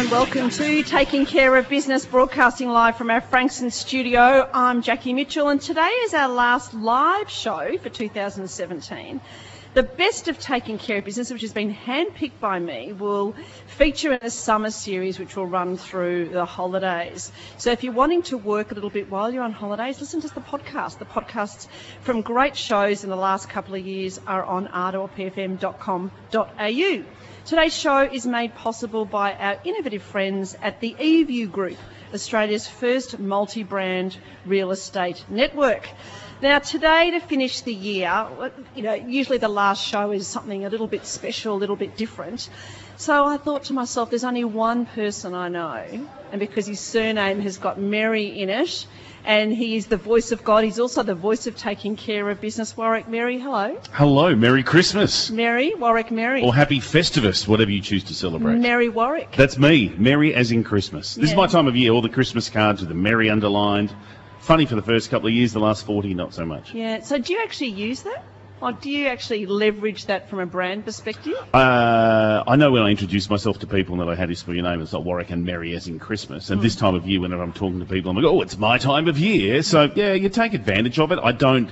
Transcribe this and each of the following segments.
and welcome to Taking Care of Business, broadcasting live from our Frankston studio. I'm Jackie Mitchell, and today is our last live show for 2017. The best of Taking Care of Business, which has been handpicked by me, will feature in a summer series which will run through the holidays. So if you're wanting to work a little bit while you're on holidays, listen to the podcast. The podcasts from great shows in the last couple of years are on ardorpfm.com.au. Today's show is made possible by our innovative friends at the eView Group, Australia's first multi-brand real estate network. Now, today, to finish the year, usually the last show is something a little bit special, a little bit different. So I thought to myself, there's only one person I know, and because his surname has got Merry in it, and he is the voice of God, he's also the voice of Taking Care of Business. Warwick Merry, hello. Hello, Merry Christmas. Merry, Warwick Merry. Or Happy Festivus, whatever you choose to celebrate. Merry Warwick. That's me, Merry as in Christmas. This is my time of year, all the Christmas cards with the Merry underlined. Funny for the first couple of years, the last 40, not so much. Yeah, so do you actually use that? Or do you actually leverage that from a brand perspective? I know when I introduce myself to people that I had to spell your name, it's like Warwick and Merry as in Christmas. And this time of year, whenever I'm talking to people, I'm like, oh, it's my time of year. So, yeah, you take advantage of it. I don't...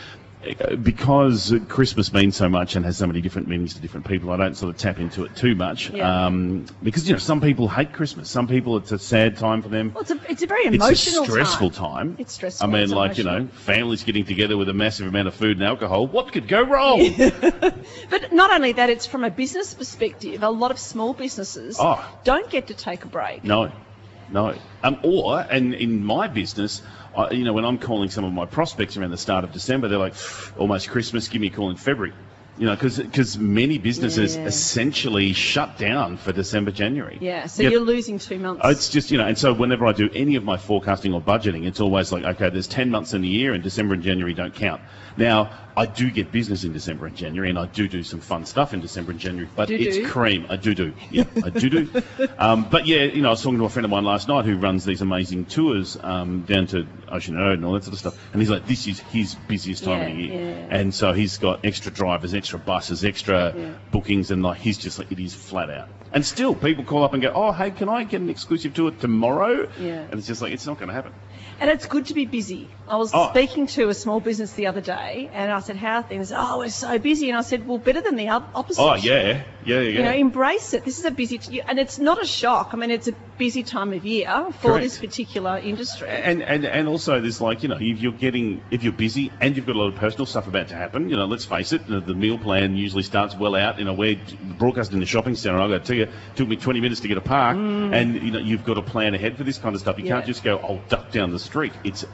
Because Christmas means so much and has so many different meanings to different people, I don't sort of tap into it too much. Yeah. Because, some people hate Christmas. Some people, it's a sad time for them. Well, it's a very emotional time. It's a stressful time. It's stressful. I mean, families getting together with a massive amount of food and alcohol. What could go wrong? Yeah. But not only that, it's from a business perspective. A lot of small businesses don't get to take a break. No. And in my business... when I'm calling some of my prospects around the start of December, they're like, almost Christmas, give me a call in February. Because many businesses essentially shut down for December, January. Yeah, so you're losing 2 months. It's just, and so whenever I do any of my forecasting or budgeting, it's always like, okay, there's 10 months in a year and December and January don't count. Now, I do get business in December and January, and I do some fun stuff in December and January, but it's cream. I do. Yeah, I do. But yeah, I was talking to a friend of mine last night who runs these amazing tours down to Ocean Road and all that sort of stuff, and he's like, this is his busiest time of the year. Yeah. And so he's got extra drivers, extra buses, extra bookings, and he's just like, it is flat out. And still, people call up and go, oh, hey, can I get an exclusive tour tomorrow? Yeah. And it's just like, it's not going to happen. And it's good to be busy. I was speaking to a small business the other day, and I said, how are things? Oh, we're so busy. And I said, well, better than the opposite. Oh, yeah. Embrace it. This is a busy... and it's not a shock. I mean, it's a busy time of year for this particular industry. And also, there's if you're busy and you've got a lot of personal stuff about to happen, let's face it, the meal plan usually starts well out. We're broadcasting in the shopping centre. I've got to tell you, it took me 20 minutes to get a park, and, you've got to plan ahead for this kind of stuff. You can't just go, I'll duck down the street.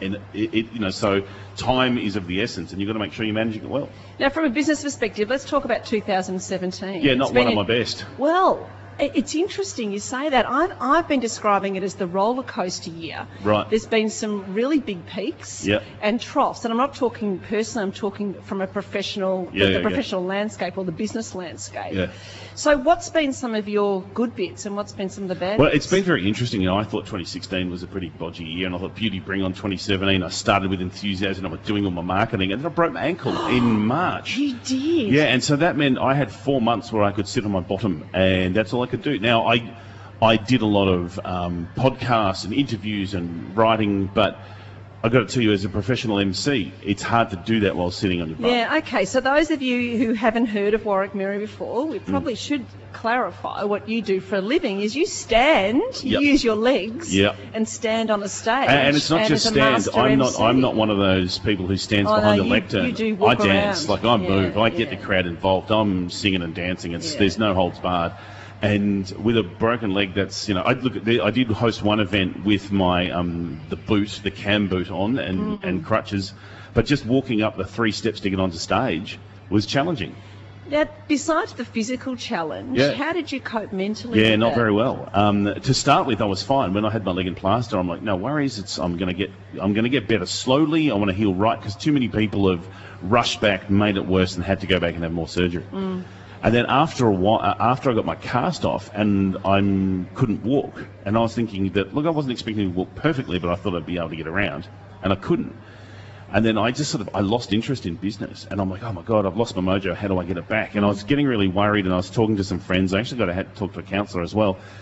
So time is of the essence, and you've got to make sure you're managing it well. Now, from a business perspective, let's talk about 2017. Yeah, not one of my best. Well, it's interesting you say that. I've been describing it as the roller coaster year. Right. There's been some really big peaks and troughs, and I'm not talking personally. I'm talking from a professional, the professional landscape or the business landscape. Yeah. So, what's been some of your good bits, and what's been some of the bad? Well, bits? It's been very interesting. I thought 2016 was a pretty bodgy year, and I thought beauty bring on 2017. I started with enthusiasm. I was doing all my marketing, and then I broke my ankle in March. You did. Yeah, and so that meant I had 4 months where I could sit on my bottom, and that's all I could do. Now, I did a lot of podcasts and interviews and writing, but I've got to tell you, as a professional MC, it's hard to do that while sitting on your butt. Yeah, okay. So those of you who haven't heard of Warwick Merry before, we probably should clarify what you do for a living. Is you stand, you use your legs, and stand on a stage. And it's not just stand. I'm not one of those people who stands behind the lectern. You do walk I dance, around. I move. I get the crowd involved. I'm singing and dancing. There's no holds barred. And with a broken leg, that's, I did host one event with my the cam boot on and crutches, but just walking up the 3 steps to get onto stage was challenging. Now, besides the physical challenge, how did you cope mentally? Yeah, not very well. To start with, I was fine. When I had my leg in plaster, I'm like, no worries. I'm going to get better slowly. I want to heal right, because too many people have rushed back, made it worse, and had to go back and have more surgery. And then after a while, after I got my cast off and I couldn't walk, and I was thinking that, look, I wasn't expecting to walk perfectly, but I thought I'd be able to get around, and I couldn't. And then I just I lost interest in business, and I'm like, oh my God, I've lost my mojo. How do I get it back? And I was getting really worried, and I was talking to some friends. I actually got to talk to a counsellor as well.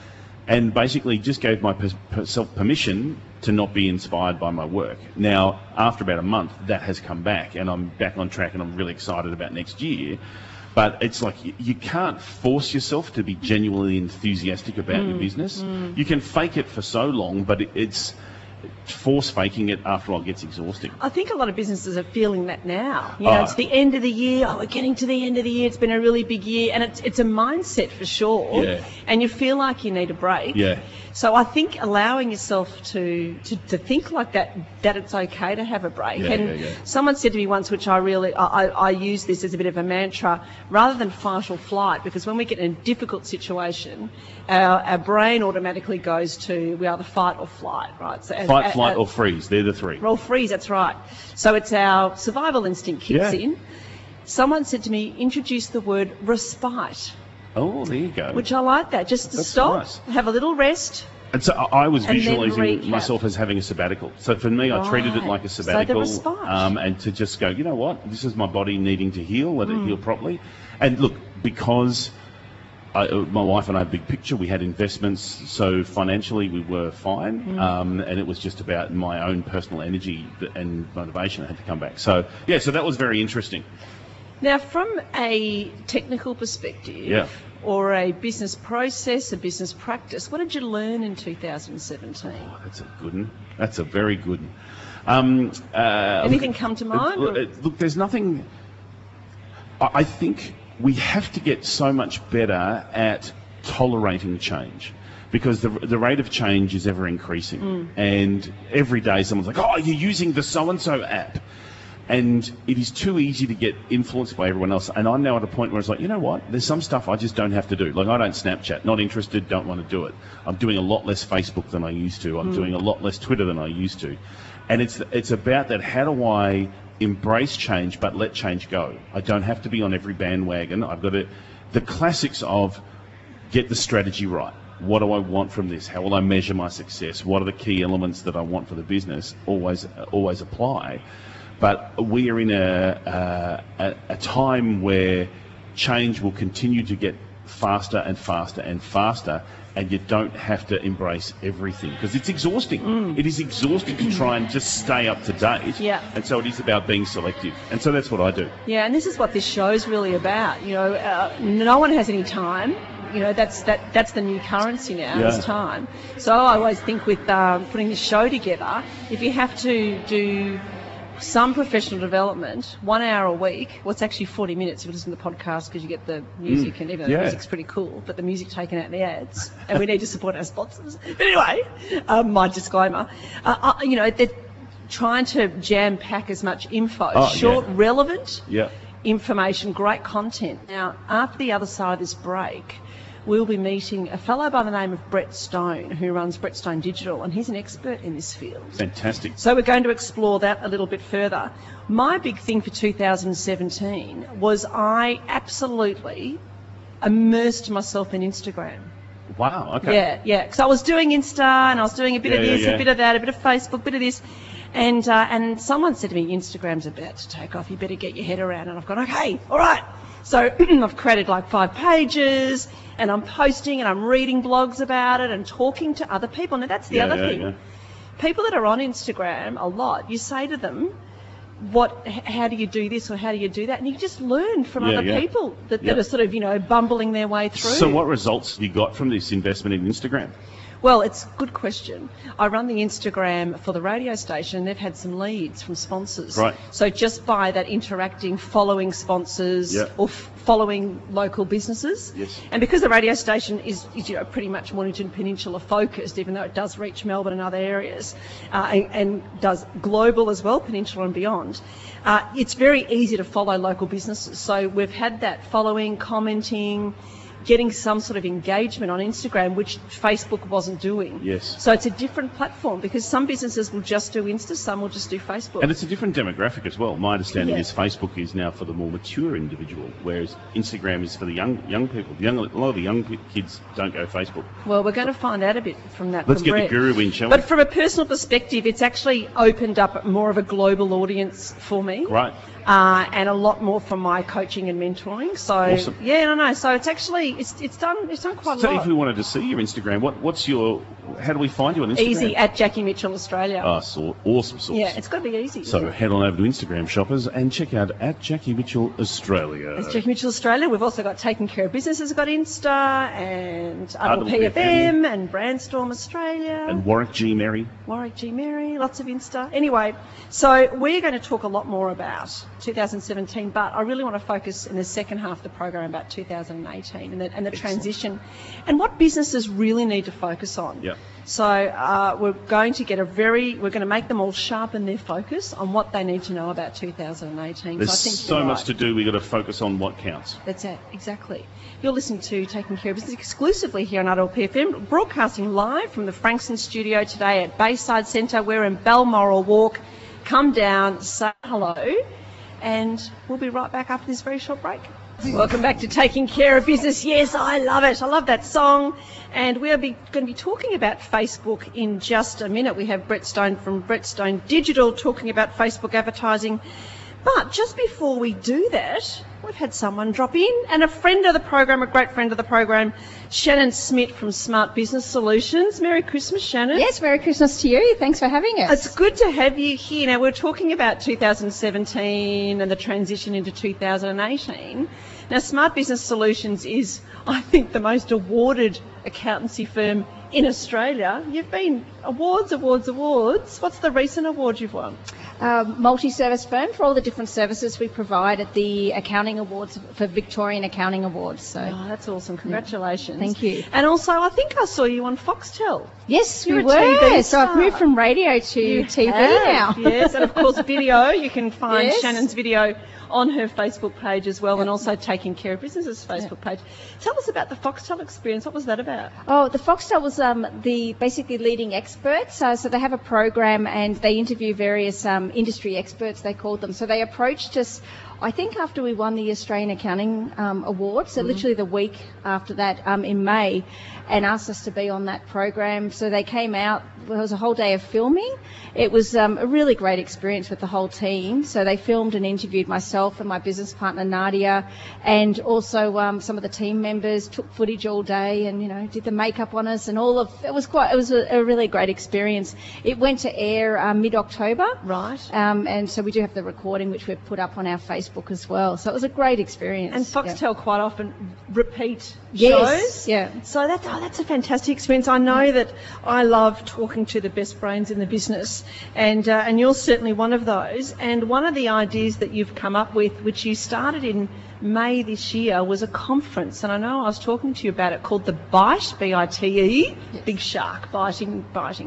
and basically just gave myself permission to not be inspired by my work. Now, after about a month, that has come back, and I'm back on track, and I'm really excited about next year. But it's like you can't force yourself to be genuinely enthusiastic about your business. You can fake it for so long, but it's force faking it after all gets exhausting. I think a lot of businesses are feeling that now. You know, it's the end of the year. Oh, we're getting to the end of the year. It's been a really big year, and it's a mindset for sure. Yeah. And you feel like you need a break. Yeah. So I think allowing yourself to think like that it's okay to have a break. Someone said to me once, which I use this as a bit of a mantra, rather than fight or flight, because when we get in a difficult situation, our brain automatically goes to we either fight or flight, right? So fight, flight, or freeze. They're the three. Well, freeze, that's right. So it's our survival instinct kicks in. Someone said to me, introduce the word respite. Oh, there you go. Which I like that, just to stop, have a little rest. And so I was and visualising myself as having a sabbatical. So for me, I treated it like a sabbatical, and to just go, you know what, this is my body needing to heal, let it heal properly. And look, because my wife and I have a big picture, we had investments, so financially we were fine, and it was just about my own personal energy and motivation that had to come back. So, yeah, so that was very interesting. Now, from a technical perspective, or a business process, a business practice, what did you learn in 2017? Oh, that's a good one. That's a very good one. Anything come to mind? Look, there's nothing. I think we have to get so much better at tolerating change, because the rate of change is ever increasing, and every day someone's like, oh, you're using the so-and-so app. And it is too easy to get influenced by everyone else. And I'm now at a point where it's like, you know what? There's some stuff I just don't have to do. Like, I don't Snapchat, not interested, don't want to do it. I'm doing a lot less Facebook than I used to. I'm doing a lot less Twitter than I used to. And it's about that, how do I embrace change but let change go? I don't have to be on every bandwagon. I've got to, the classics of get the strategy right. What do I want from this? How will I measure my success? What are the key elements that I want for the business? Always apply. But we are in a time where change will continue to get faster and faster and faster, and you don't have to embrace everything, because it's exhausting. It is exhausting to try and just stay up to date. Yeah. And so it is about being selective. And so that's what I do. Yeah, and this is what this show's really about. You know, no one has any time. You know, that's the new currency now, is time. So I always think with putting this show together, if you have to do some professional development, 1 hour a week, well, it's actually 40 minutes if you listen to the podcast, because you get the music, and even the music's pretty cool, but the music taken out in the ads, and we need to support our sponsors. But anyway, my disclaimer, you know, they're trying to jam-pack as much info, short, relevant information, great content. Now, after the other side of this break, we'll be meeting a fellow by the name of Brett Stone, who runs Brett Stone Digital, and he's an expert in this field. Fantastic. So we're going to explore that a little bit further. My big thing for 2017 was I absolutely immersed myself in Instagram. Wow, okay. Yeah. Because I was doing Insta, and I was doing a bit of this, a bit of that, a bit of Facebook, a bit of this. And someone said to me, Instagram's about to take off, you better get your head around it. And I've gone, okay, all right. So I've created like 5 pages, and I'm posting and I'm reading blogs about it and talking to other people. Now, that's the other thing. Yeah. People that are on Instagram a lot, you say to them, how do you do this or how do you do that? And you just learn from other people that are sort of, you know, bumbling their way through. So what results have you got from this investment in Instagram? Well, it's a good question. I run the Instagram for the radio station, and they've had some leads from sponsors. Right. So just by that interacting, following sponsors or following local businesses. Yes. And because the radio station is you know, pretty much Mornington Peninsula focused, even though it does reach Melbourne and other areas, and does global as well, Peninsula and beyond, it's very easy to follow local businesses. So we've had that following, commenting, getting some sort of engagement on Instagram, which Facebook wasn't doing. Yes. So it's a different platform, because some businesses will just do Insta, some will just do Facebook. And it's a different demographic as well. My understanding is Facebook is now for the more mature individual, whereas Instagram is for the young people. A lot of the young kids don't go Facebook. Well, we're going to find out a bit from that. Let's get the guru in, shall we? But from a personal perspective, it's actually opened up more of a global audience for me. Right. and a lot more from my coaching and mentoring. So Awesome. yeah, no. So it's actually it's done quite a So lot. if we wanted to see your Instagram, how do we find you on Instagram? Easy at Jackie Mitchell Australia. Awesome sauce. Yeah, it's got to be easy. So head on over to Instagram, shoppers, and check out at Jackie Mitchell Australia. It's Jackie Mitchell Australia. We've also got Taking Care of Business has got Insta, and RPFM, PFM, and Brandstorm Australia. And Warwick G. Merry. Warwick G. Mary, lots of Insta. Anyway, so we're going to talk a lot more about 2017, but I really want to focus in the second half of the program about 2018 and the transition and what businesses really need to focus on. Yeah. So we're going to make them all sharpen their focus on what they need to know about 2018. There's so I think so you're much right. to do. We've got to focus on what counts. That's it, exactly. You're listening to Taking Care of Business exclusively here on RPFM, broadcasting live from the Frankston studio today at Bayside Centre. We're in Balmoral Walk. Come down, say hello, and we'll be right back after this very short break. Welcome back to Taking Care of Business. Yes, I love it. I love that song. And we're going to be talking about Facebook in just a minute. We have Brett Stone from Brett Stone Digital talking about Facebook advertising. But just before we do that, we've had someone drop in, and a friend of the program, a great friend of the program, Shannon Smith from Smart Business Solutions. Merry Christmas, Shannon. Yes, Merry Christmas to you. Thanks for having us. It's good to have you here. Now, we're talking about 2017 and the transition into 2018. Now, Smart Business Solutions is, I think, the most awarded accountancy firm in Australia. You've been awards. What's the recent award you've won? Multi-service firm for all the different services we provide at the Accounting Awards for Victorian Accounting Awards. So, Oh, that's awesome. Congratulations. Thank you. And also, I think I saw you on Foxtel. yes, You're we a were. TV So I've star. moved from radio to TV now. Yes, and of course video. You can find Yes. Shannon's video on her Facebook page as well, and also Taking Care of Business's Facebook page. Tell us about the Foxtel experience. What was that about? Oh, the Foxtel was the basically leading experts. So they have a program and they interview various industry experts, they called them. So they approached us, I think, after we won the Australian Accounting Award, so literally the week after that in May, and asked us to be on that program. So they came out. It was a whole day of filming. It was a really great experience with the whole team. So they filmed and interviewed myself and my business partner Nadia, and also some of the team members took footage all day and did the makeup on us and all of it was a really great experience. It went to air mid-October. Right. And so we do have the recording, which we've put up on our Facebook as well. So it was a great experience. And Foxtel quite often repeat Yes, shows. yeah. So that's a fantastic experience. I know that I love talking to the best brains in the business, and you're certainly one of those. And one of the ideas that you've come up with, which you started in May this year, was a conference, and I know I was talking to you about it, called the BITE, B-I-T-E, Big Shark, biting.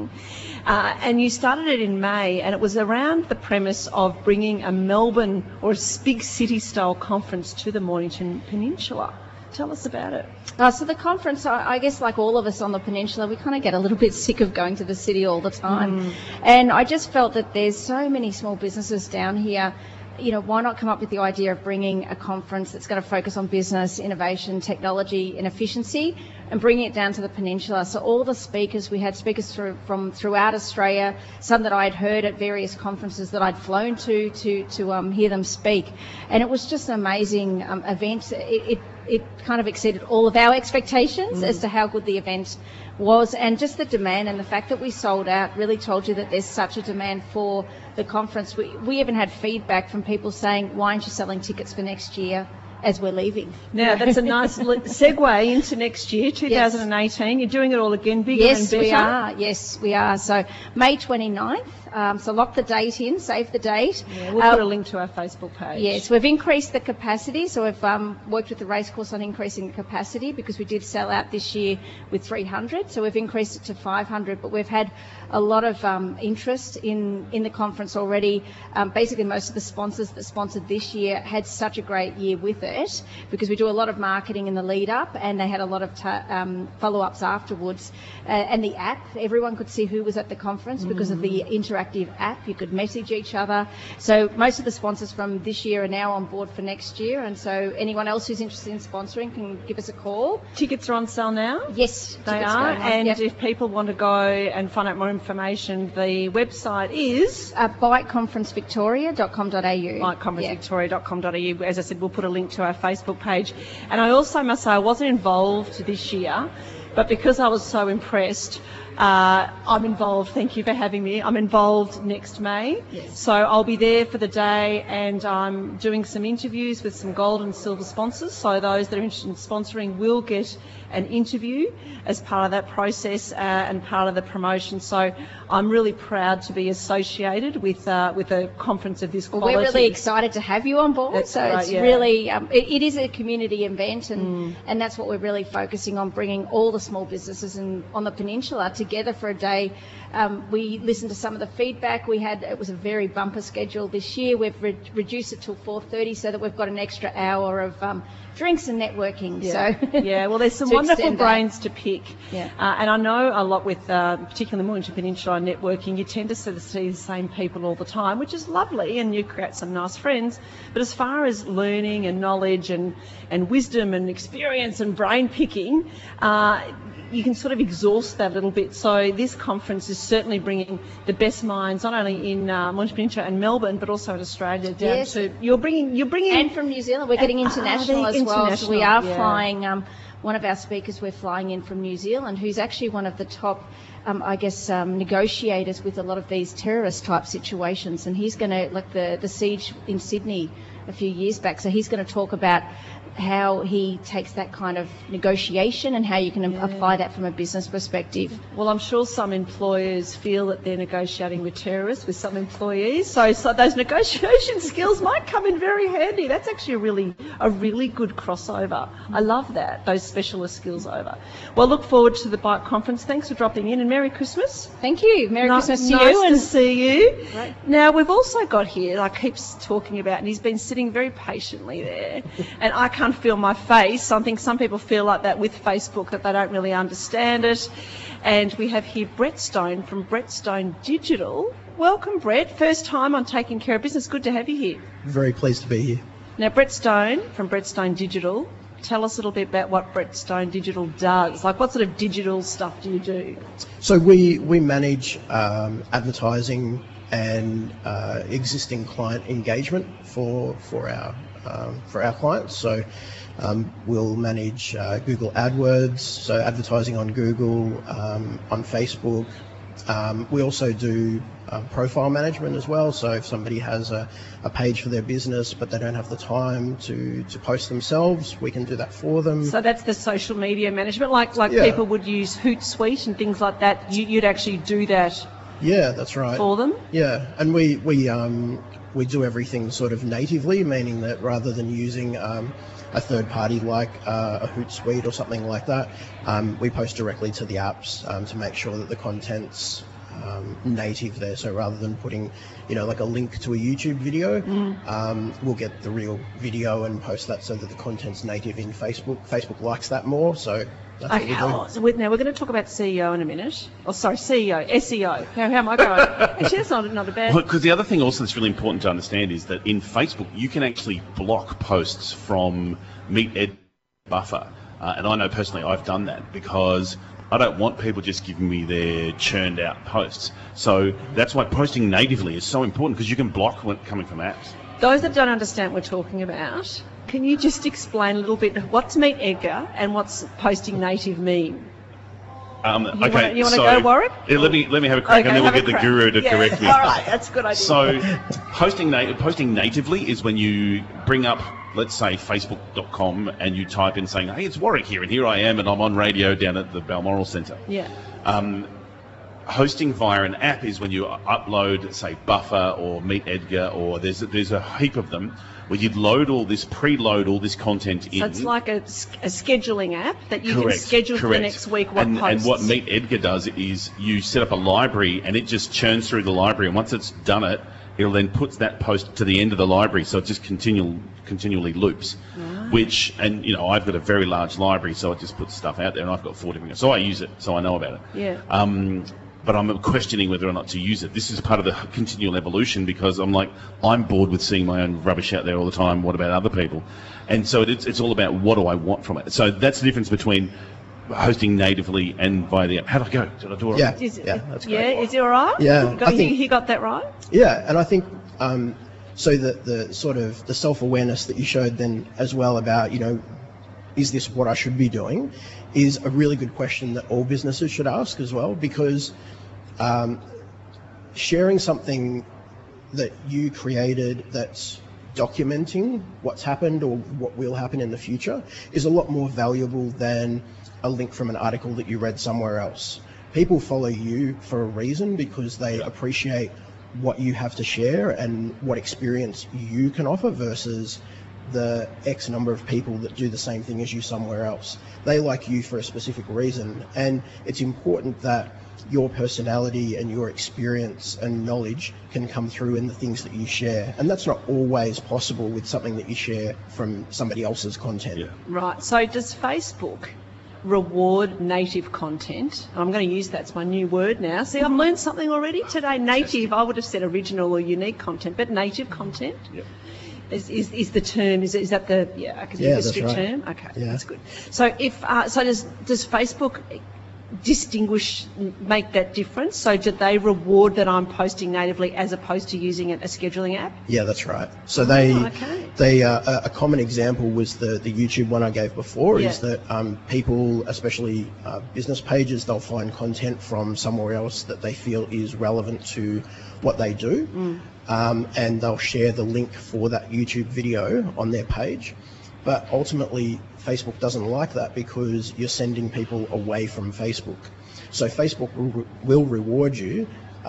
And you started it in May, and it was around the premise of bringing a Melbourne or a big city-style conference to the Mornington Peninsula. Tell us about it. So the conference, I guess like all of us on the peninsula, we kind of get a little bit sick of going to the city all the time. And I just felt that there's so many small businesses down here. Why not come up with the idea of bringing a conference that's going to focus on business, innovation, technology and efficiency, and bringing it down to the peninsula. So all the speakers, we had speakers from throughout Australia, some that I'd heard at various conferences that I'd flown to hear them speak. And it was just an amazing event. It kind of exceeded all of our expectations as to how good the event was, and just the demand and the fact that we sold out really told you that there's such a demand for the conference. We even had feedback from people saying, why aren't you selling tickets for next year as we're leaving? Now, that's a nice segue into next year, 2018. You're doing it all again, bigger and better. Yes, we are. So May 29th. So lock the date in, save the date. Yeah, we'll put a link to our Facebook page. Yes, we've increased the capacity. So we've worked with the racecourse on increasing the capacity because we did sell out this year with 300. So we've increased it to 500. But we've had a lot of interest in the conference already. Basically, most of the sponsors that sponsored this year had such a great year with it. it, because we do a lot of marketing in the lead up, and they had a lot of follow-ups afterwards. And the app, everyone could see who was at the conference because of the interactive app. You could message each other. So most of the sponsors from this year are now on board for next year, and so anyone else who's interested in sponsoring can give us a call. Tickets are on sale now? Yes, they are. And if people want to go and find out more information, the website is biteconferencevictoria.com.au. biteconferencevictoria.com.au. As I said, we'll put a link to our Facebook page. And I also must say I wasn't involved this year, but because I was so impressed, I'm involved. Thank you for having me. I'm involved next May. Yes. So I'll be there for the day, and I'm doing some interviews with some gold and silver sponsors. So those that are interested in sponsoring will get an interview as part of that process and part of the promotion. So I'm really proud to be associated with a conference of this quality. Well, we're really excited to have you on board. That's so right, it's yeah. really, it is a community event, and that's what we're really focusing on, bringing all the small businesses on the peninsula together for a day. We listened to some of the feedback we had. It was a very bumper schedule this year. We've reduced it till 4:30 so that we've got an extra hour of drinks and networking. Yeah. So yeah, well, there's some wonderful brains to pick. Yeah. And I know a lot with, particularly Mornington Peninsula networking, you tend to sort of see the same people all the time, which is lovely, and you create some nice friends. But as far as learning and knowledge and wisdom and experience and brain picking, you can sort of exhaust that a little bit. So this conference is certainly bringing the best minds, not only in Mornington Peninsula and Melbourne, but also in Australia down Yes. to you're bringing and from New Zealand, we're getting international as well. So we are yeah. flying. One of our speakers we're flying in from New Zealand, who's actually one of the top, negotiators with a lot of these terrorist type situations, and he's going to, like the siege in Sydney a few years back. So he's going to talk about how he takes that kind of negotiation and how you can apply that from a business perspective. Well, I'm sure some employers feel that they're negotiating with terrorists with some employees, so those negotiation skills might come in very handy. That's actually a really good crossover. I love that, those specialist skills over. Well, look forward to the Bite Conference. Thanks for dropping in, and Merry Christmas. Thank you. Merry Christmas to you. Nice to see you. Right. Now, we've also got here, I keep talking about, and he's been sitting very patiently there, and I can't feel my face. I think some people feel like that with Facebook, that they don't really understand it. And we have here Brett Stone from Brett Stone Digital. Welcome, Brett. First time on Taking Care of Business. Good to have you here. Very pleased to be here. Now, Brett Stone from Brett Stone Digital. Tell us a little bit about what Brett Stone Digital does. Like, what sort of digital stuff do you do? So we manage advertising and existing client engagement for our clients. So we'll manage Google AdWords, so advertising on Google, on Facebook. We also do profile management as well. So if somebody has a page for their business but they don't have the time to post themselves, we can do that for them. So that's the social media management, like Yeah. people would use Hootsuite and things like that. You'd actually do that. Yeah, that's right. For them. Yeah, and we do everything sort of natively, meaning that rather than using a third party like a Hootsuite or something like that, we post directly to the apps to make sure that the content's native there. So rather than putting, like a link to a YouTube video, we'll get the real video and post that so that the content's native in Facebook. Facebook likes that more, so that's what we do. Now we're going to talk about CEO in a minute. Oh, sorry, SEO. How am I going? Actually, that's not a bad... Well, because the other thing also that's really important to understand is that in Facebook, you can actually block posts from Meet Ed Buffer. And I know personally I've done that because I don't want people just giving me their churned out posts. So that's why posting natively is so important, because you can block when coming from apps. Those that don't understand what we're talking about, can you just explain a little bit what's Meet Edgar and what's posting native mean? Okay, you want to go, Warwick? Yeah, let me have a crack, and then we'll get the guru to correct me. All right, that's a good idea. So posting natively is when you bring up, let's say, facebook.com, and you type in saying, hey, it's Warwick here, and here I am, and I'm on radio down at the Balmoral Centre. Yeah. Hosting via an app is when you upload, say, Buffer or Meet Edgar, or there's a heap of them where you'd preload all this content in. So it's like a scheduling app that you Correct, can schedule for the next week what posts. And what Meet Edgar does is you set up a library, and it just churns through the library, and once it's done it, it'll then put that post to the end of the library, so it just continually loops. which, and you know, I've got a very large library, so I just put stuff out there, and I've got 4 different, so I use it, so I know about it. Yeah. But I'm questioning whether or not to use it. This is part of the continual evolution, because I'm bored with seeing my own rubbish out there all the time. What about other people? And so it's all about what do I want from it. So that's the difference between hosting natively and via the app. How do I go? Did I do it Yeah, right? that's great. Yeah, is it all right? Yeah, He got that right? Yeah, and I think so the sort of the self-awareness that you showed then as well about, you know, is this what I should be doing, is a really good question that all businesses should ask as well, because sharing something that you created that's documenting what's happened or what will happen in the future is a lot more valuable than a link from an article that you read somewhere else. People follow you for a reason because they appreciate what you have to share and what experience you can offer versus the X number of people that do the same thing as you somewhere else. They like you for a specific reason, and it's important that your personality and your experience and knowledge can come through in the things that you share, and that's not always possible with something that you share from somebody else's content. Yeah. Right. So does Facebook reward native content? I'm going to use that's my new word now. See, I've learned something already today. Native, I would have said original or unique content, but native content Yep. is the term. Is that the industry that's right. term? Okay, Yeah. that's good. So if does Facebook make that difference? So do they reward that I'm posting natively as opposed to using a scheduling app? Yeah, that's right. So okay. a common example was the YouTube one I gave before, Yeah. is that people, especially business pages, they'll find content from somewhere else that they feel is relevant to what they do, and they'll share the link for that YouTube video on their page. But ultimately, Facebook doesn't like that because you're sending people away from Facebook. So Facebook will reward you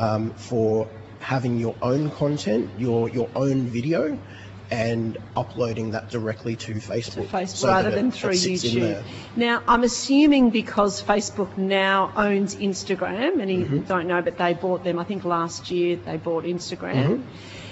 for having your own content, your own video, and uploading that directly to Facebook. So rather that than it through sits in YouTube. there. Now, I'm assuming because Facebook now owns Instagram, and you don't know, but they bought them, I think last year they bought Instagram,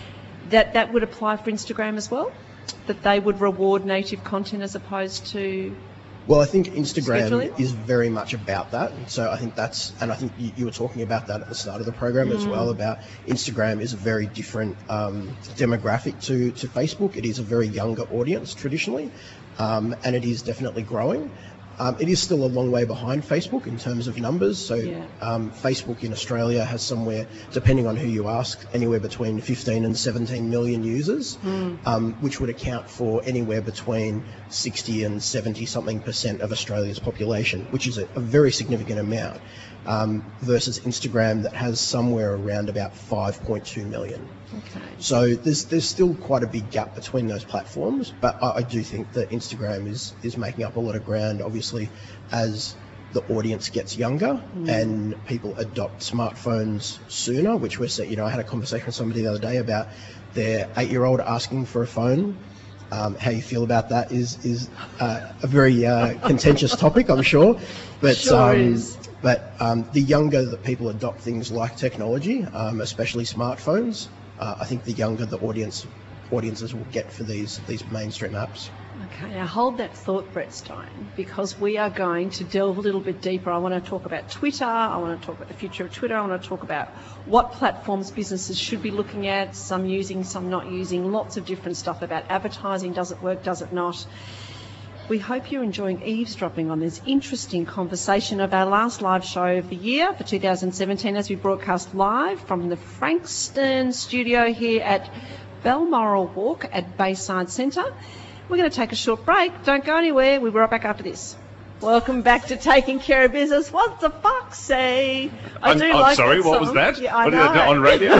that would apply for Instagram as well? That they would reward native content as opposed to... Well, I think Instagram Scheduling? is very much about that. So I think and I think you were talking about that at the start of the program as well, about Instagram is a very different demographic to Facebook. It is a very younger audience traditionally, and it is definitely growing. It is still a long way behind Facebook in terms of numbers. So Facebook in Australia has somewhere, depending on who you ask, anywhere between 15 and 17 million users, which would account for anywhere between 60 and 70-something% of Australia's population, which is a very significant amount, versus Instagram that has somewhere around about 5.2 million. Okay. So there's still quite a big gap between those platforms, but I do think that Instagram is making up a lot of ground, obviously, as the audience gets younger and people adopt smartphones sooner, which we're seeing. You know, I had a conversation with somebody the other day about their 8-year-old asking for a phone. How you feel about that is a very contentious topic, I'm sure. But Sure is. But the younger that people adopt things like technology, especially smartphones, I think the younger the audiences will get for these mainstream apps. Okay, now hold that thought, Brett Stone, because we are going to delve a little bit deeper. I want to talk about Twitter, I want to talk about the future of Twitter, I want to talk about what platforms businesses should be looking at, some using, some not using, lots of different stuff about advertising, does it work, does it not. We hope you're enjoying eavesdropping on this interesting conversation of our last live show of the year for 2017 as we broadcast live from the Frankston studio here at Balmoral Walk at Bayside Centre. We're going to take a short break. Don't go anywhere. We'll be right back after this. Welcome back to Taking Care of Business. What's the fox say? I'm sorry, what was that? Yeah, I What, know. on radio?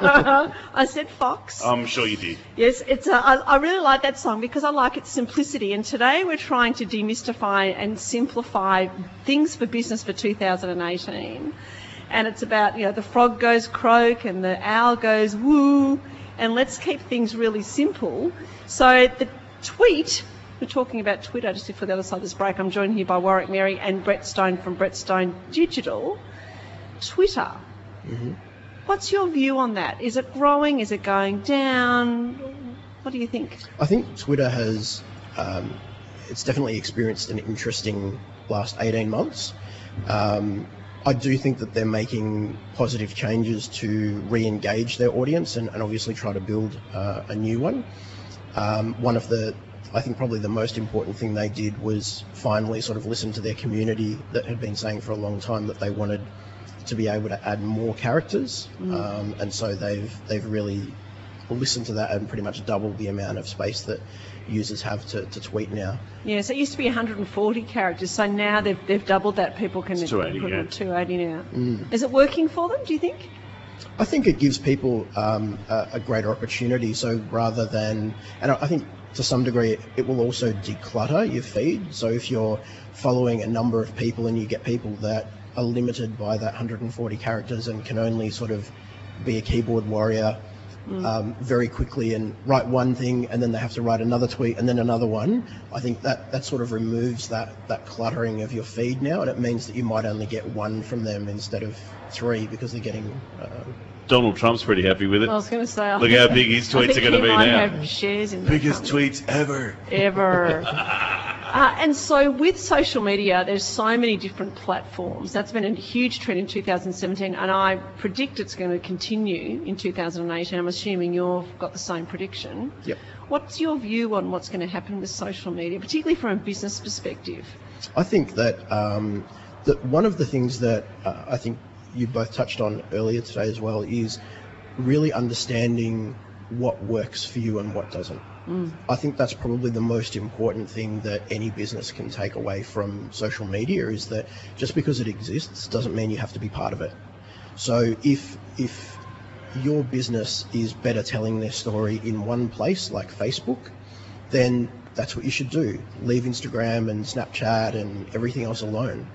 I said fox. I'm sure you did. Yes, I really like that song because I like its simplicity. And today we're trying to demystify and simplify things for business for 2018. And it's about, you know, the frog goes croak and the owl goes woo. And let's keep things really simple. So the tweet, we're talking about Twitter just before the other side of this break. I'm joined here by Warwick Merry and Brett Stone from Brett Stone Digital. Twitter. What's your view on that? Is it growing? Is it going down? What do you think? I think Twitter has it's definitely experienced an interesting last 18 months. I do think that they're making positive changes to re-engage their audience and obviously try to build a new one. I think probably the most important thing they did was finally sort of listen to their community that had been saying for a long time that they wanted to be able to add more characters, and so they've really listened to that and pretty much doubled the amount of space that users have to tweet now. Yeah, so it used to be 140 characters, so now they've doubled that. People can It's 280, put yeah. on 280 now. Is it working for them, do you think? I think it gives people a greater opportunity. So rather than, and I think to some degree it will also declutter your feed. So if you're following a number of people and you get people that are limited by that 140 characters and can only sort of be a keyboard warrior very quickly and write one thing and then they have to write another tweet and then another one, I think that sort of removes that cluttering of your feed now, and it means that you might only get one from them instead of three because they're getting... Donald Trump's pretty happy with it. I was going to say... Look how big his tweets are going to be now. Have shares in Biggest tweets ever. And so with social media, there's so many different platforms. That's been a huge trend in 2017, and I predict it's going to continue in 2018. I'm assuming you've got the same prediction. Yep. What's your view on what's going to happen with social media, particularly from a business perspective? I think that, that one of the things that I think you both touched on earlier today as well is really understanding what works for you and what doesn't. I think that's probably the most important thing that any business can take away from social media, is that just because it exists doesn't mean you have to be part of it. So if your business is better telling their story in one place like Facebook, then that's what you should do. Leave Instagram and Snapchat and everything else alone.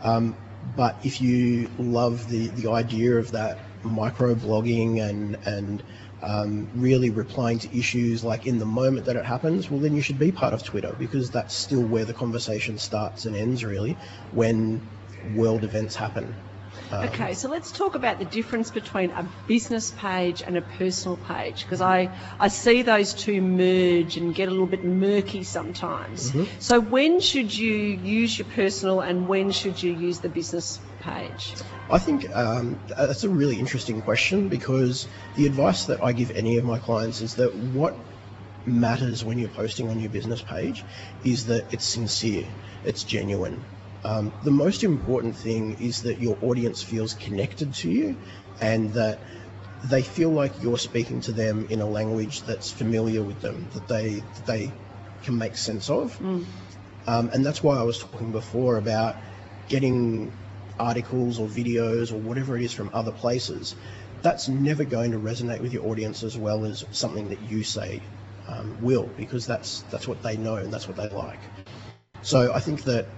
But if you love the idea of that micro-blogging and really replying to issues like in the moment that it happens, well then you should be part of Twitter, because that's still where the conversation starts and ends really, when world events happen. Okay, so let's talk about the difference between a business page and a personal page, because I see those two merge and get a little bit murky sometimes. So when should you use your personal and when should you use the business page? I think that's a really interesting question, because the advice that I give any of my clients is that what matters when you're posting on your business page is that it's sincere, it's genuine. The most important thing is that your audience feels connected to you and that they feel like you're speaking to them in a language that's familiar with them, that they can make sense of. And that's why I was talking before about getting articles or videos or whatever it is from other places. That's never going to resonate with your audience as well as something that you say will, because that's what they know and that's what they like. So I think that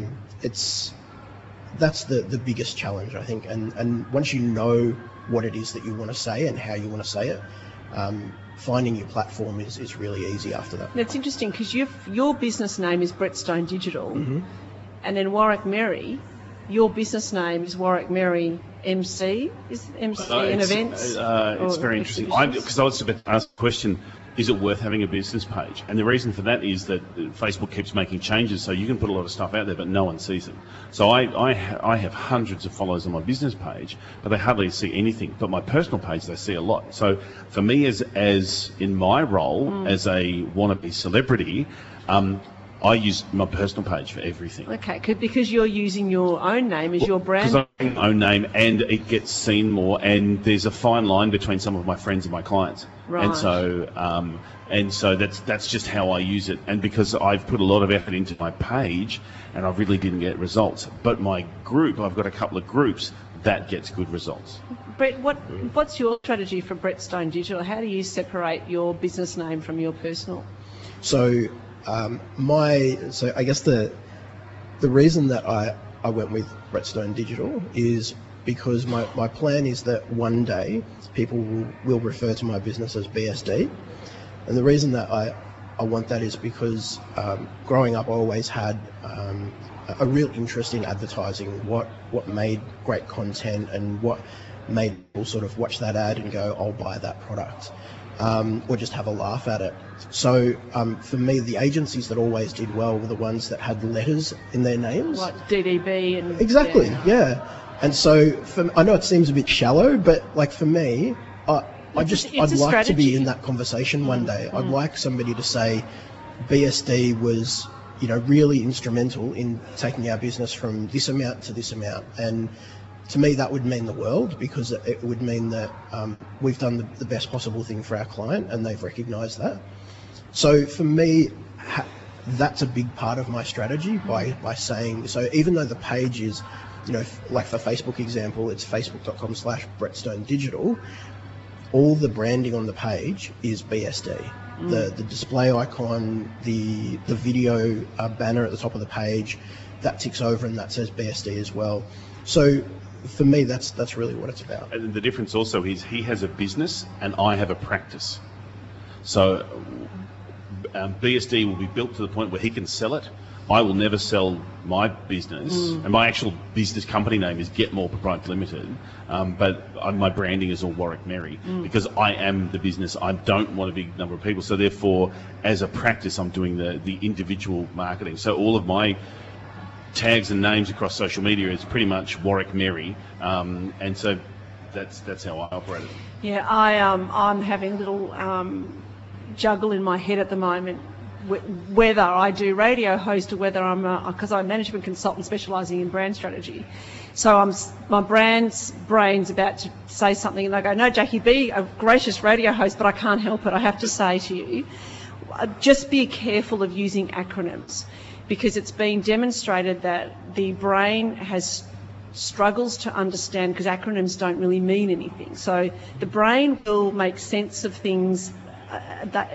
that's the biggest challenge, I think, and once you know what it is that you want to say and how you want to say it, finding your platform is really easy after that. That's interesting, because your business name is Brett Stone Digital, and then Warwick Merry, your business name is Warwick Merry MC. Is MC in events? It's very interesting, because I was about to ask a question. Is it worth having a business page? And the reason for that is that Facebook keeps making changes, so you can put a lot of stuff out there, but no one sees it. So I have hundreds of followers on my business page, but they hardly see anything. But my personal page, they see a lot. So for me, as in my role as a wannabe celebrity, I use my personal page for everything. Okay, because you're using your own name as your brand. Because I use my own name and it gets seen more, and there's a fine line between some of my friends and my clients. Right. And so that's just how I use it. And because I've put a lot of effort into my page and I really didn't get results. But my group, I've got a couple of groups that gets good results. Brett, what's your strategy for Brett Stone Digital? How do you separate your business name from your personal? So I guess the reason that I went with Brett Stone Digital is because my plan is that one day people will refer to my business as BSD. And the reason that I want that is because growing up I always had a real interest in advertising, what made great content and what made people sort of watch that ad and go, I'll buy that product. or just have a laugh at it. So for me, the agencies that always did well were the ones that had letters in their names. Like DDB and... Exactly, yeah. And so I know it seems a bit shallow, but like for me, I'd like to be in that conversation one day. I'd like somebody to say BSD was, really instrumental in taking our business from this amount to this amount. And to me, that would mean the world, because it would mean that we've done the best possible thing for our client, and they've recognised that. So for me, that's a big part of my strategy by saying, so even though the page is, like for Facebook example, it's facebook.com/BrettStoneDigital, all the branding on the page is BSD. The display icon, the video banner at the top of the page, that ticks over and that says BSD as well. So for me, that's really what it's about. And the difference also is he has a business and I have a practice. So BSD will be built to the point where he can sell it. I will never sell my business, and my actual business company name is Get More Proprietary Limited, but my branding is all Warwick Merry, because I am the business. I don't want a big number of people, so therefore, as a practice, I'm doing the individual marketing. So all of my tags and names across social media is pretty much Warwick Merry, and so that's how I operate it. Yeah, I'm having a little juggle in my head at the moment, whether I do radio host or whether because I'm a management consultant specialising in brand strategy. So my brain's about to say something and I go, no, Jackie, be a gracious radio host, but I can't help it. I have to say to you, just be careful of using acronyms, because it's been demonstrated that the brain struggles to understand, because acronyms don't really mean anything. So the brain will make sense of things that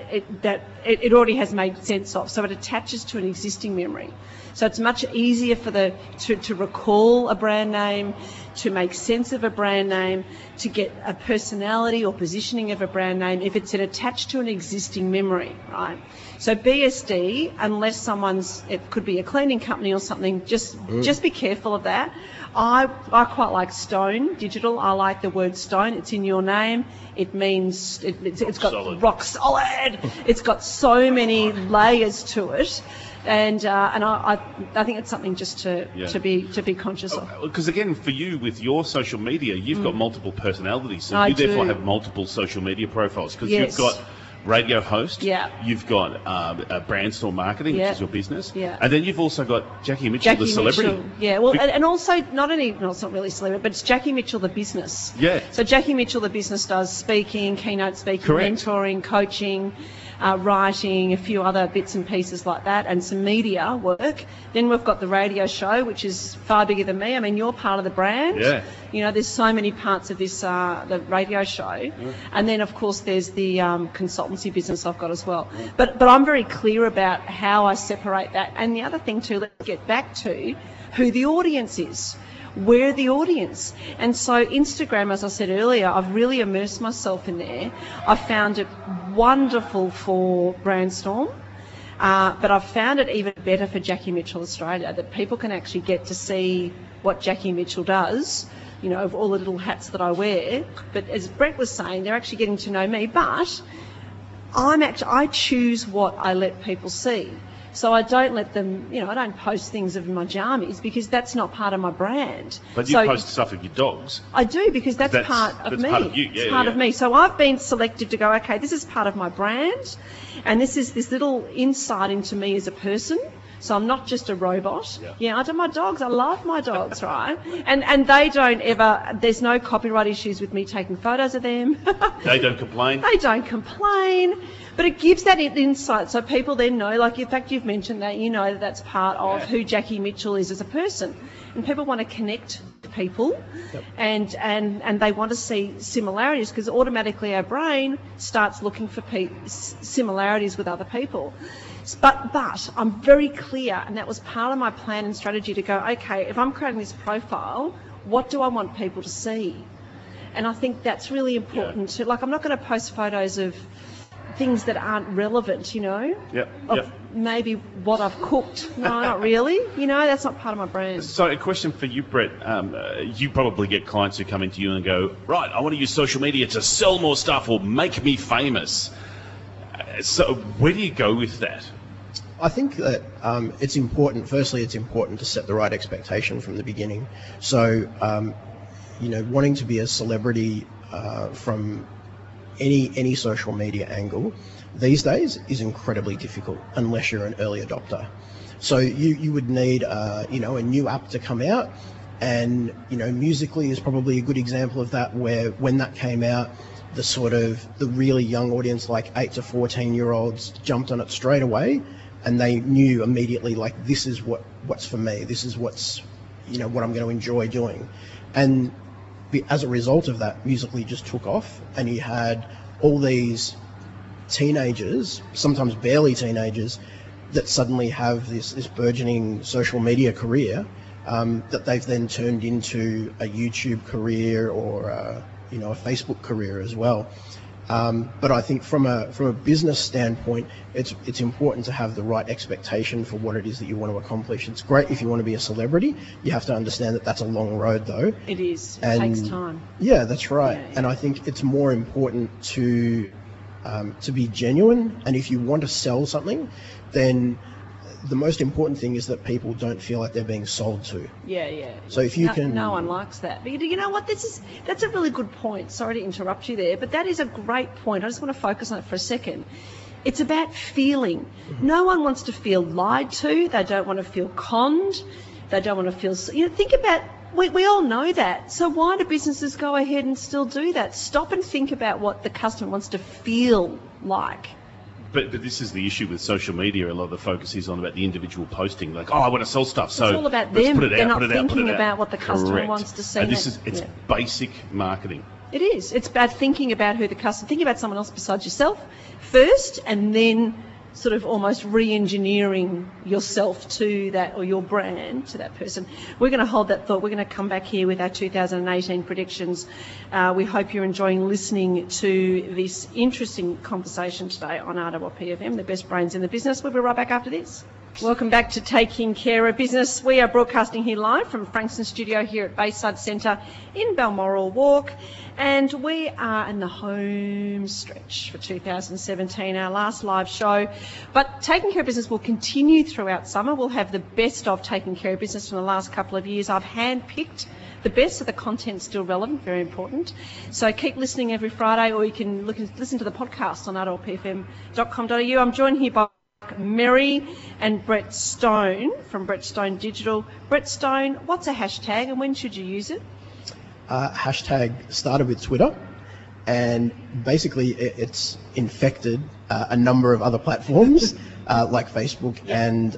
it already has made sense of, so it attaches to an existing memory. So it's much easier to recall a brand name, to make sense of a brand name, to get a personality or positioning of a brand name if it's attached to an existing memory, right? So BSD, unless it could be a cleaning company or something, just be careful of that. I quite like Stone Digital. I like the word stone. It's in your name. It means it's got solid. Rock solid. It's got so many layers to it, and I think it's something just to be conscious of. Because again, for you with your social media, you've got multiple personalities, so you therefore have multiple social media profiles, because you've got radio host, you've got Brandstorm Marketing, which is your business, and then you've also got Jackie Mitchell, the celebrity. And also it's not really celebrity, but it's Jackie Mitchell, the business. So Jackie Mitchell, the business, does speaking, keynote speaking, mentoring, coaching, writing, a few other bits and pieces like that, and some media work. Then we've got the radio show, which is far bigger than me. I mean, you're part of the brand. There's so many parts of this, the radio show. And then, of course, there's the consultancy business I've got as well. But I'm very clear about how I separate that. And the other thing too, let's get back to who the audience is. We're the audience. And so Instagram, as I said earlier, I've really immersed myself in there. I found it wonderful for Brandstorm, but I've found it even better for Jackie Mitchell Australia, that people can actually get to see what Jackie Mitchell does, of all the little hats that I wear. But as Brett was saying, they're actually getting to know me, but I choose what I let people see. So I don't let them, I don't post things of my jammies, because that's not part of my brand. But you post stuff of your dogs. I do, because that's part of me. Part of you. It's part of me. So I've been selected to go, okay, this is part of my brand, and this is this little insight into me as a person. So I'm not just a robot. I do my dogs. I love my dogs, right? And they don't ever, there's no copyright issues with me taking photos of them. They don't complain. They don't complain. But it gives that insight, so people then know, like, in fact, you've mentioned that, that that's part of who Jackie Mitchell is as a person. And people want to connect with people, and they want to see similarities, because automatically our brain starts looking for similarities with other people. But I'm very clear, and that was part of my plan and strategy, to go, okay, if I'm creating this profile, what do I want people to see? And I think that's really important. I'm not going to post photos of things that aren't relevant, you know, Yep. maybe what I've cooked. No, not really. You know, that's not part of my brand. So a question for you, Brett. You probably get clients who come into you and go, right, I want to use social media to sell more stuff or make me famous. So where do you go with that? I think that it's important. Firstly, it's important to set the right expectation from the beginning. So, wanting to be a celebrity from any social media angle these days is incredibly difficult unless you're an early adopter. So you would need a new app to come out, and Musical.ly is probably a good example of that, where when that came out, the really young audience, like 8 to 14-year-olds, jumped on it straight away, and they knew immediately, like, this is what's for me, this is what I'm going to enjoy doing. And as a result of that, Musical.ly just took off, and you had all these teenagers, sometimes barely teenagers, that suddenly have this burgeoning social media career that they've then turned into a YouTube career or a Facebook career as well. But I think from a business standpoint, it's important to have the right expectation for what it is that you want to accomplish. It's great if you want to be a celebrity. You have to understand that that's a long road, though. It is. It takes time. Yeah, that's right. Yeah. And I think it's more important to be genuine. And if you want to sell something, then the most important thing is that people don't feel like they're being sold to. Yeah. So if you can... No one likes that. But you know what? That's a really good point. Sorry to interrupt you there, but that is a great point. I just want to focus on it for a second. It's about feeling. No one wants to feel lied to. They don't want to feel conned. They don't want to feel... think about... We all know that. So why do businesses go ahead and still do that? Stop and think about what the customer wants to feel like. But this is the issue with social media. A lot of the focus is on about the individual posting. Like, I want to sell stuff. So it's all about let's them. put it They're out, not put it out, put thinking it out. about what the customer Correct. wants to see. And it's basic marketing. It is. It's about thinking about who the customer... Think about someone else besides yourself first, and then sort of almost re-engineering yourself to that, or your brand to that person. We're going to hold that thought. We're going to come back here with our 2018 predictions. We hope you're enjoying listening to this interesting conversation today on RWPFM, the best brains in the business. We'll be right back after this. Welcome back to Taking Care of Business. We are broadcasting here live from Frankston Studio here at Bayside Centre in Balmoral Walk, and we are in the home stretch for 2017, our last live show. But Taking Care of Business will continue throughout summer. We'll have the best of Taking Care of Business from the last couple of years. I've handpicked the best, so the content's still relevant, very important. So keep listening every Friday, or you can listen to the podcast on rwpfm.com.au. I'm joined here by Mary and Brett Stone from Brett Stone Digital. Brett Stone, what's a hashtag and when should you use it? Hashtag started with Twitter, and basically it's infected a number of other platforms like Facebook and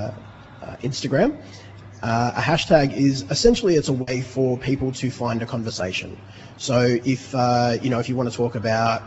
Instagram. A hashtag is essentially, it's a way for people to find a conversation. So if you want to talk about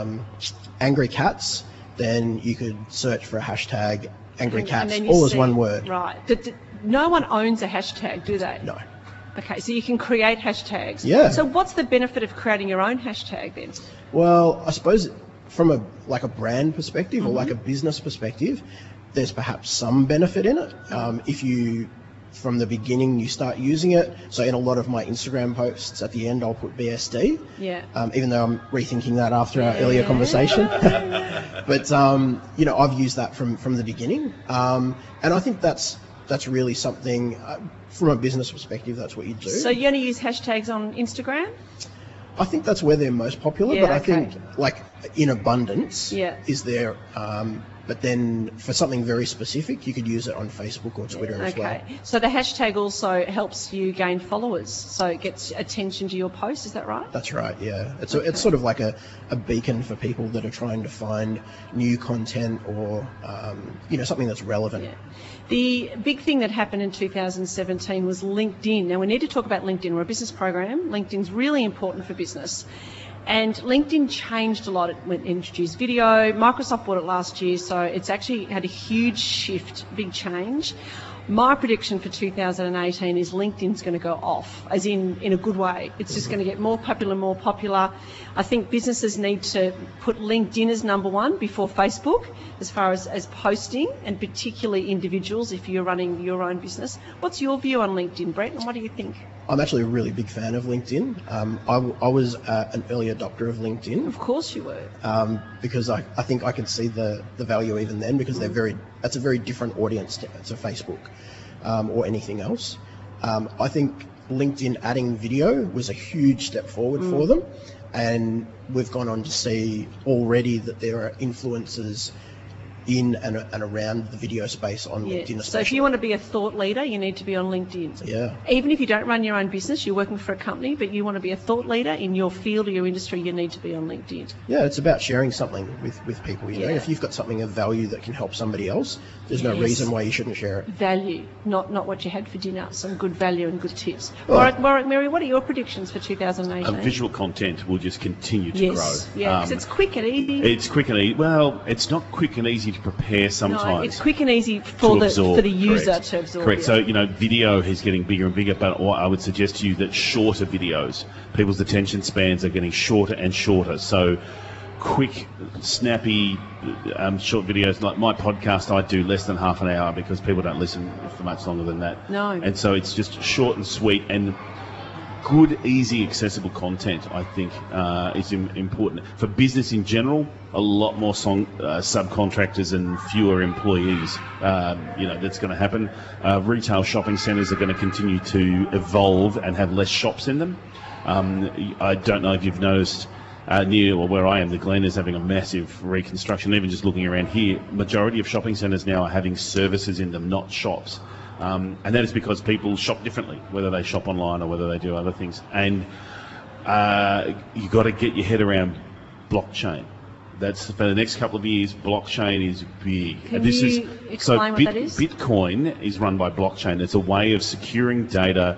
angry cats, then you could search for a hashtag angry cats, all as one word. Right. No one owns a hashtag, do they? No. Okay, so you can create hashtags. Yeah. So what's the benefit of creating your own hashtag then? Well, I suppose from a brand perspective or like a business perspective, there's perhaps some benefit in it. If you, from the beginning, you start using it. So in a lot of my Instagram posts, at the end, I'll put BSD. Yeah. Even though I'm rethinking that after our earlier conversation. But, I've used that from the beginning. And I think that's really something, from a business perspective, that's what you do. So you only use hashtags on Instagram? I think that's where they're most popular, Yeah, but I okay. think, like, in abundance is there. But then for something very specific, you could use it on Facebook or Twitter as well. Okay. So the hashtag also helps you gain followers, so it gets attention to your post, is that right? That's right, yeah. It's sort of like a beacon for people that are trying to find new content or, something that's relevant. Yeah. The big thing that happened in 2017 was LinkedIn. Now, we need to talk about LinkedIn. We're a business program. LinkedIn's really important for business. And LinkedIn changed a lot. It introduced video. Microsoft bought it last year, so it's actually had a huge shift, big change. My prediction for 2018 is LinkedIn's going to go off, as in a good way. It's just going to get more popular and more popular. I think businesses need to put LinkedIn as number one before Facebook as far as posting, and particularly individuals if you're running your own business. What's your view on LinkedIn, Brett, and what do you think? I'm actually a really big fan of LinkedIn. I was an early adopter of LinkedIn. Of course you were. Because I think I could see the value even then, because that's a very different audience to Facebook or anything else. I think LinkedIn adding video was a huge step forward for them, and we've gone on to see already that there are influencers in and around the video space on LinkedIn especially. So if you want to be a thought leader, you need to be on LinkedIn. Yeah. Even if you don't run your own business, you're working for a company, but you want to be a thought leader in your field or your industry, you need to be on LinkedIn. Yeah, it's about sharing something with people. You know, if you've got something of value that can help somebody else, there's no reason why you shouldn't share it. Value, not what you had for dinner. Some good value and good tips. Right. Warwick, Mary, what are your predictions for 2018? Visual content will just continue to grow. Yeah, because it's quick and easy. It's quick and easy. Well, it's not quick and easy to prepare sometimes. No, it's quick and easy for the user to absorb. Correct. So, video is getting bigger and bigger, but I would suggest to you that shorter videos, people's attention spans are getting shorter and shorter. So, quick, snappy, short videos. Like my podcast, I do less than half an hour because people don't listen for much longer than that. No. And so it's just short and sweet and good, easy, accessible content, I think, is important. For business in general, a lot more subcontractors and fewer employees. That's going to happen. Retail shopping centres are going to continue to evolve and have less shops in them. I don't know if you've noticed near where I am, the Glen is having a massive reconstruction. Even just looking around here, majority of shopping centres now are having services in them, not shops. And that is because people shop differently, whether they shop online or whether they do other things. And you've got to get your head around blockchain. That's for the next couple of years. Blockchain is big. Can you explain what that is? Bitcoin is run by blockchain. It's a way of securing data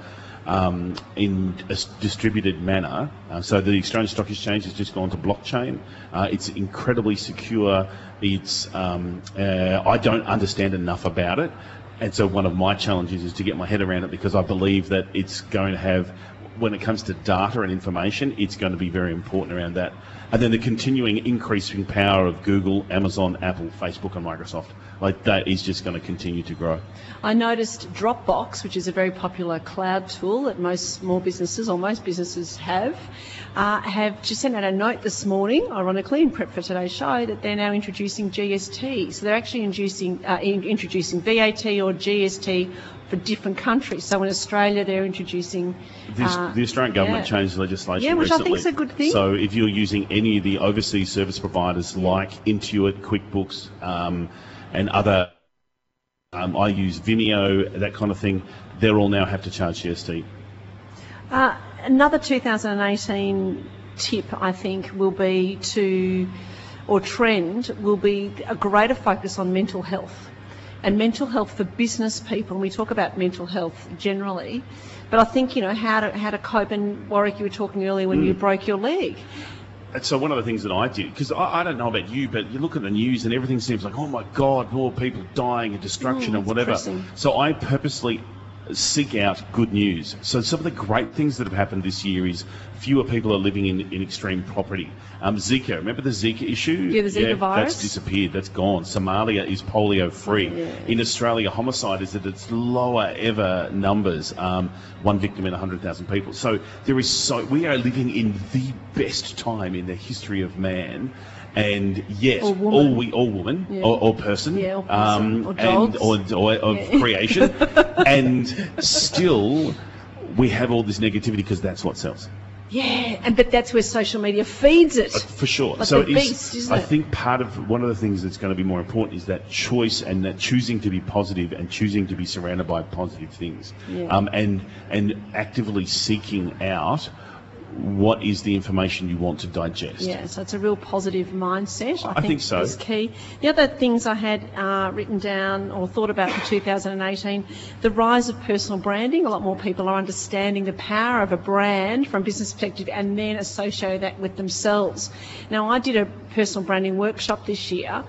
in a distributed manner. So the Australian Stock Exchange has just gone to blockchain. It's incredibly secure. It's I don't understand enough about it. And so one of my challenges is to get my head around it, because I believe that it's going to have, when it comes to data and information, it's going to be very important around that. And then the continuing increasing power of Google, Amazon, Apple, Facebook and Microsoft. Like, that is just going to continue to grow. I noticed Dropbox, which is a very popular cloud tool that most small businesses, or most businesses have just sent out a note this morning, ironically, in prep for today's show, that they're now introducing GST. So they're actually introducing VAT or GST for different countries. So in Australia, they're introducing... The Australian government changed legislation which recently. I think is a good thing. So if you're using any of the overseas service providers like Intuit, QuickBooks, and other, I use Vimeo, that kind of thing, they'll all now have to charge GST. Another 2018 tip, I think, will be trend will be a greater focus on mental health. And mental health for business people, and we talk about mental health generally, but I think, how to cope. And Warwick, you were talking earlier when you broke your leg. And so one of the things that I did, because I don't know about you, but you look at the news and everything seems like, oh my God, more people dying and destruction and whatever. Depressing. So I purposely seek out good news. So some of the great things that have happened this year is fewer people are living in extreme poverty. Zika, remember the Zika issue? Yeah, the Zika virus. That's disappeared, that's gone. Somalia is polio free. Yeah. In Australia, homicide is at its lower ever numbers, 1 victim in 100,000 people. So we are living in the best time in the history of man. And yet, or woman, yeah. or person, or dogs. or creation, and still we have all this negativity because that's what sells. Yeah, but that's where social media feeds it. For sure. Like so the beast, isn't it? I think one of the things that's going to be more important is that choice, and that choosing to be positive and choosing to be surrounded by positive things, and actively seeking out what is the information you want to digest. Yeah, so it's a real positive mindset. I think so. Is key. The other things I had written down or thought about for 2018, the rise of personal branding. A lot more people are understanding the power of a brand from a business perspective and then associate that with themselves. Now, I did a personal branding workshop this year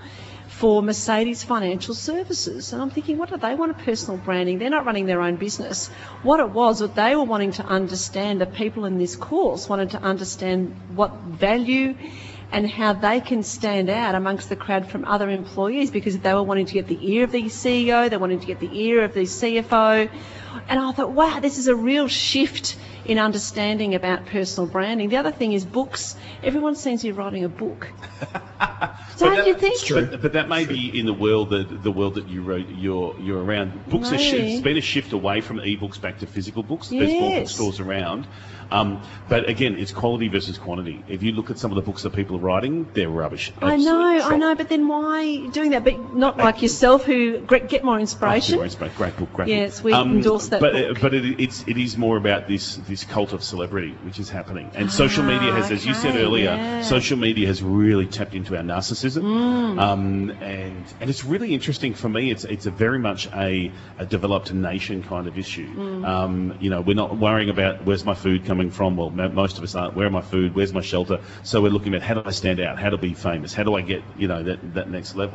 for Mercedes Financial Services. And I'm thinking, what do they want? A personal branding? They're not running their own business. What it was that they were wanting to understand, the people in this course wanted to understand what value and how they can stand out amongst the crowd from other employees, because they were wanting to get the ear of the CEO, they wanted to get the ear of the CFO. And I thought, wow, this is a real shift in understanding about personal branding. The other thing is books. Everyone seems to be writing a book. Don't you think? But that may be in the world that you're around. Books it's been a shift away from e-books back to physical books. There's more bookstores around. But again, it's quality versus quantity. If you look at some of the books that people are writing, they're rubbish. I know, but then why doing that? But not like yourself, who get more inspiration. Great book. Yes, we endorse that book. But it is more about this cult of celebrity, which is happening. And social media has, as you said earlier, social media has really tapped into our narcissism. And it's really interesting for me. It's a very much a developed nation kind of issue. We're not worrying about where's my food coming from. Well, most of us aren't. Where are my food? Where's my shelter? So we're looking at how do I stand out? How to be famous? How do I get that next level?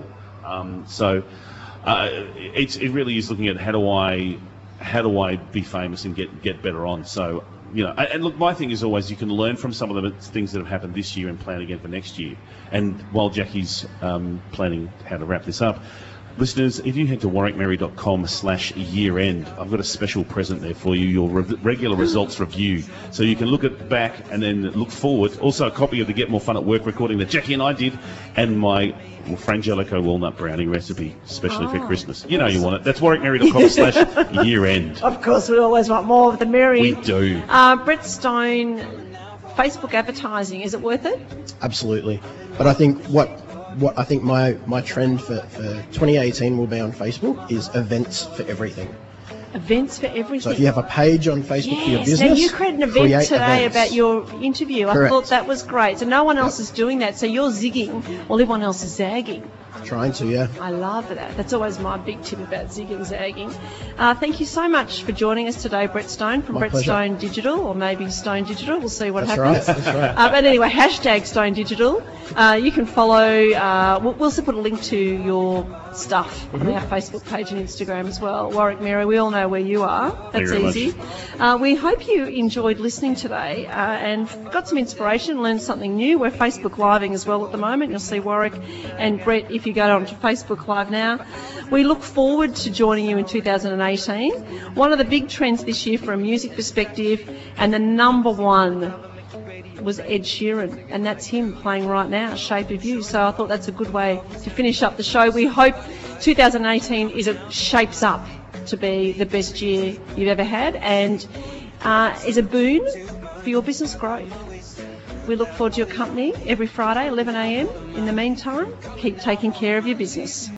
It really is looking at how do I be famous and get better on. So and look, my thing is always you can learn from some of the things that have happened this year and plan again for next year. And while Jackie's planning how to wrap this up, listeners, if you head to warwickmerry.com/year-end, I've got a special present there for you, your regular results review. So you can look back and then look forward. Also a copy of the Get More Fun at Work recording that Jackie and I did, and my Frangelico walnut brownie recipe, especially for Christmas. You know you want it. That's warwickmerry.com/year-end. Of course, we always want more of the merry. We do. Brett Stone, Facebook advertising, is it worth it? Absolutely. But I think what I think my trend for 2018 will be on Facebook is events for everything. Events for everything. So if you have a page on Facebook for your business, now you created an event today events. about your interview. Correct. I thought that was great. So no one else is doing that. So you're zigging while everyone else is zagging. Trying to, yeah. I love that. That's always my big tip about zigging, zagging. Thank you so much for joining us today, Brett Stone, from Brett Stone Digital, or maybe Stone Digital. We'll see what happens. That's right. But anyway, #Stone Digital. You can follow. We'll also put a link to your stuff on our Facebook page and Instagram as well. Warwick Merry, we all know where you are. That's easy. We hope you enjoyed listening today and got some inspiration, learned something new. We're Facebook Living as well at the moment. You'll see Warwick and Brett if you go on to Facebook Live now. We look forward to joining you in 2018. One of the big trends this year from a music perspective, and the number one was Ed Sheeran, and that's him playing right now, Shape of You. So I thought that's a good way to finish up the show. We hope 2018 shapes up to be the best year you've ever had, and is a boon for your business growth. We look forward to your company every Friday, 11 a.m. In the meantime, keep taking care of your business.